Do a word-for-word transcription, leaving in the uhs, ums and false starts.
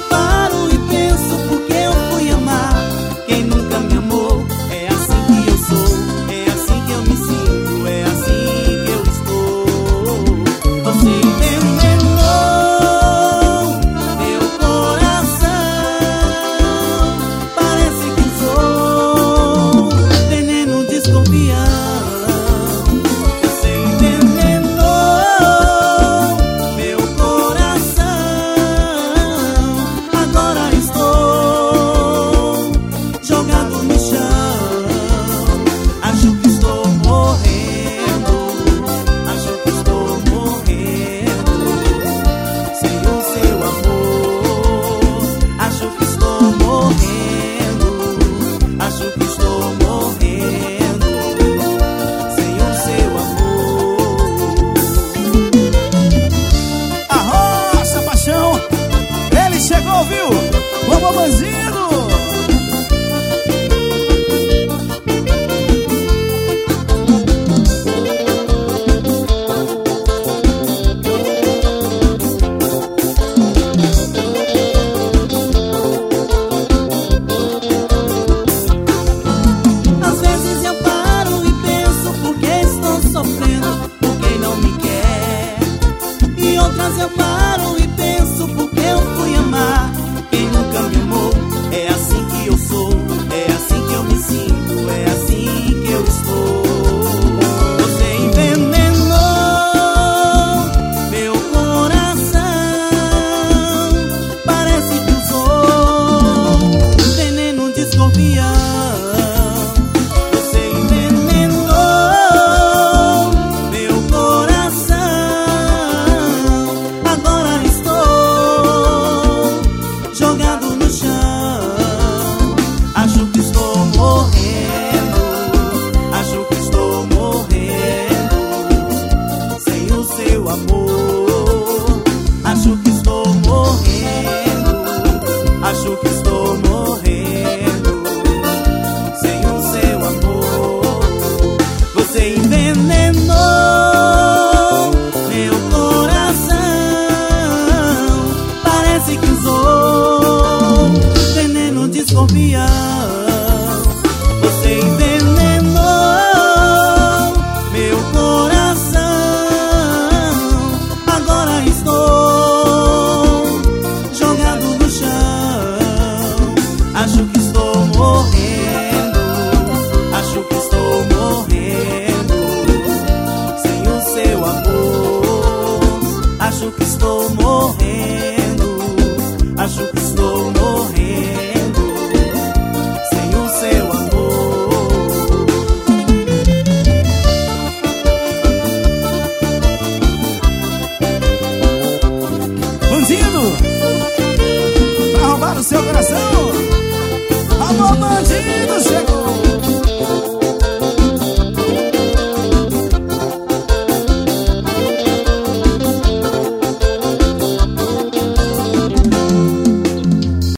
paro e penso por que eu fui amar quem nunca me amou. É assim que eu sou, é assim que eu me sinto, é assim que eu estou. Você envenenou meu coração, parece que sou veneno desconfiado. Viu? Vamos, bandido! Às vezes eu paro e penso por que estou sofrendo, por quem não me quer. E outras eu paro e penso por que eu fui amar quem nunca me amou. É assim que eu sou, é assim que eu me sinto, é assim que eu estou. Você envenenou meu coração, parece que usou veneno desconfiado. Você envenenou meu coração, agora estou jogado no chão. Acho que estou morrendo, acho que estou morrendo sem o seu amor. Acho que estou morrendo, acho que estou morrendo sem o seu amor. Você envenenou meu coração, parece que usou veneno desconfiado. Você envenenou meu coração, agora estou jogado no chão. Acho que estou morrendo, acho que estou morrendo sem o seu amor. Acho que estou morrendo, acho que estou morrendo sem o seu amor. Bandido! Pra roubar o seu coração! Alô, bandido! Chega!